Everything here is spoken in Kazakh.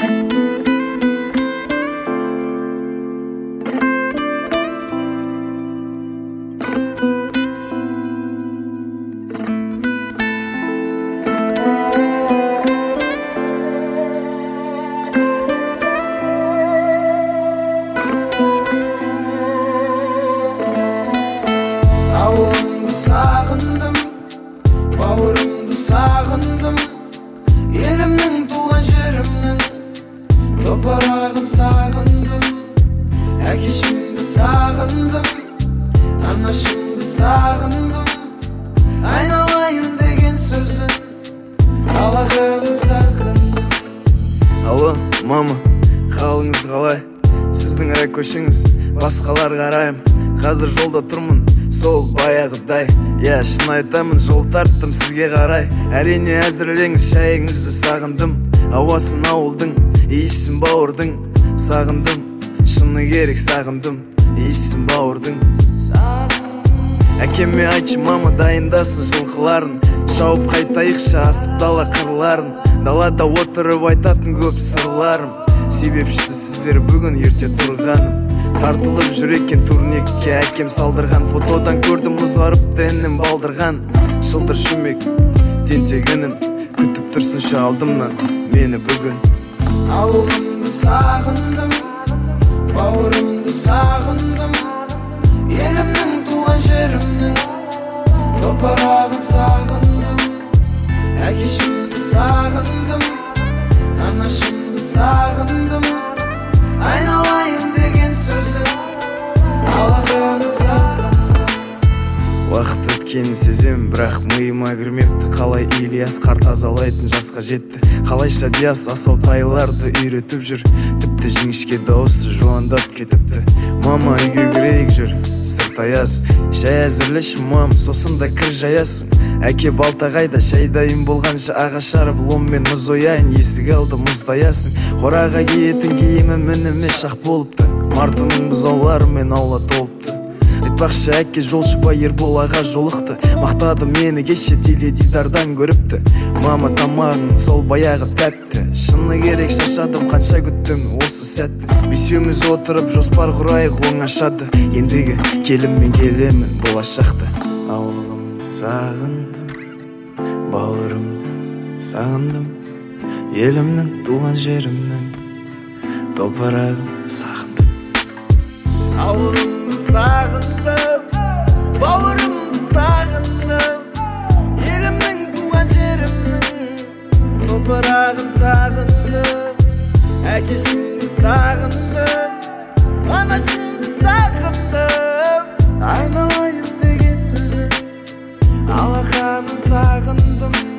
Ауылымды сағындым, бауырымды сағындым, елімнің туған жерімнің топырағын сағындым. Әкешімді сағындым, анашымды сағындым, айналайын деген сөзін қалағаным сағындым. Алло, мама, қалыңыз қалай? Сіздің көшіңіз, басқалар қарайым. Қазір жолда тұрмын, сол баяғыдай. Я, шын айтамын, жол тарттым сізге қарай. Әрине әзірлеңіз, шайыңызды сағындым. Ауасын ауылдың, иісін бауырдың. Сағындым, шыны керек сағындым, иісін бауырдың. Әкеме айтшы, мама дайындасын жылқыларын, шауып қайтайықшы асып дала қырларын. Далада отырып айтатын көп сырларым, себепшісі сіздер бүгін ерте тұрғаным. Тартылып жүреккен турникке әкем салдырған, фотодан көрдім ұзарыпты інім балдырған. Шылдыр шүмек тентегінім, күтіп тұрсыншы алдымнан мені бүгін. Ауылымды сағындым, бауырымды сағындым, елімнің туған жерімнің топырағын сағындым. Әкешімді сағындым, анашымды сағындым, айналайын деген сөзі қалағаным сағындым. Уақыт өткенін сезем, бірақ миыма кірмепті. Қалай Ильяс қарт азалайтын жасқа жетті, қалайша Диас асау тайларды үйретіп жүр. Тіпті жіңішке дауысы жуандап кетіпті. Мама, үйге кірейік жүр, сырт аяз. Шай әзірлеші мам, сосын да кір жаясың. Әке балтағайда шай дайын болғанша ағаш жарып ломмен мұз ояйын, есік алды мұздаясың. Қораға киетін киімі мініме шақ болыпты, мартының бұзауларымен аула толыпты. Айтпақшы әке жолшыбай Ербол аға жолықты, мақтады мені кеше теледидардан көріпті. Мама тамағың сол баяғы тәтті, шыны керек шашадым қанша күттім осы сәтті. Бесеуміз отырып жоспар құрайық оңашады, ендігі келіммен келемін болашақты. Ауылымды сағындым, бауырымды сағындым, елімнің туған жерімнің топырағын сағындым. Ауылымды сағындым, бауырымды сағындым, елімнің туған жерімнің топырағын сағындым. Әкешімді сағындым, анашымды сағындым, айналайын деген сөзін алақанын сағындым.